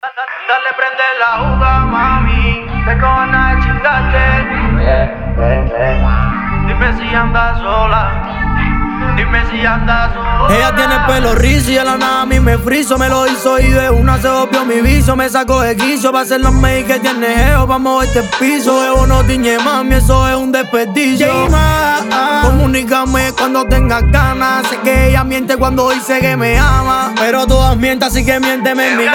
Dale, prende la uva, mami. Te cojones chingarte. Dime si andas sola. Dime si andas sola. Ella tiene pelo rizo y a la nada a mí me friso. Me lo hizo y de una se obvió mi vicio. Me sacó de quicio pa' hacer los mails que tiene geo pa' moverte el piso. Evo no tiñe mami, eso es un desperdicio. Comunícame cuando tengas ganas. Sé que ella miente cuando dice que me ama, pero todas mienten, así que miénteme en mi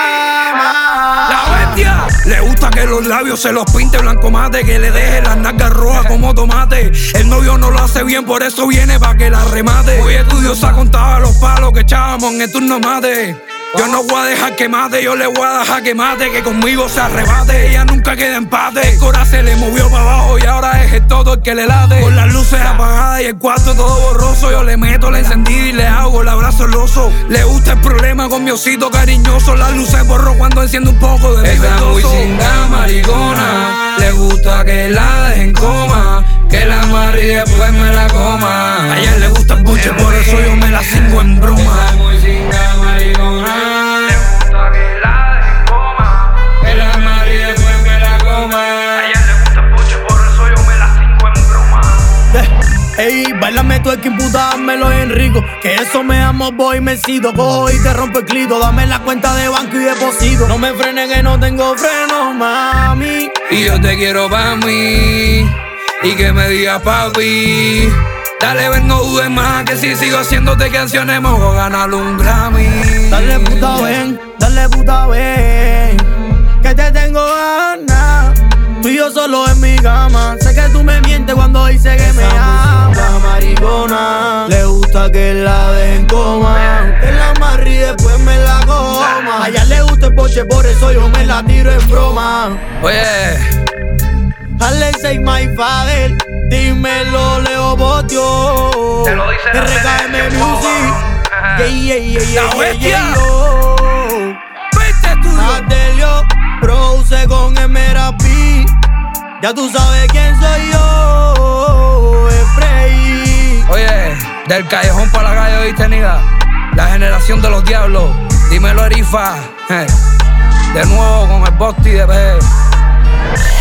cama. La bestia le gusta que los labios se los pinte blanco mate, que le deje las nalgas rojas como tomate. El novio no lo hace bien, por eso viene pa' que la remate. Hoy estudiosa contaba los palos que echábamos en el turno mate. Yo no voy a dejar que mate, yo le voy a dejar que mate, que conmigo se arrebate. Ella nunca queda empate. El corazón se le movió para abajo y ahora es el todo el que le late. Con las luces apagadas y el cuarto todo borroso, yo le meto la encendida y le hago el abrazo el oso. Le gusta el problema con mi osito cariñoso. Las luces borro cuando enciendo un poco de mi Está muy cinga, maricona. Le gusta que la dejen coma, que la amarre y después me la coma. A ella le gusta el buche, por eso yo me la cingo en broma. Está muy cinga, maricona. Le gusta que la dejen coma. Que la amarre y después me la coma. A ella le gusta el poche, por eso yo me la cingo en broma. Ey, bailame tú el que imputa, dámelo en rico. Que eso me amo, voy, me cido. Cojo y te rompo el clito. Dame la cuenta de banco y deposito. No me frenes que no tengo freno, mami. Y yo te quiero pa' mí. Y que me digas papi. Dale, ven, no dudes más, que si sigo haciéndote canciones me voy a ganar un Grammy. Dale puta ven, que te tengo ganas. Tú y yo solo en mi cama. Sé que tú me mientes cuando dices que me ama. Maricona, le gusta que la dejen coma, que la amarre y después me la coma. A ella le gusta el poche, por eso yo me la tiro en broma. Oye, Alexei, my father, dímelo, Leo Botio. Te lo dice la RKM Selección Music. La bestia. Vete tuyo. Adelio, produce con MRP. Ya tú sabes quién soy yo, Spray. oye, del callejón para la calle, ¿viste, niga? La generación de los diablos. Dímelo, Erifa. De nuevo con el Bosti de P.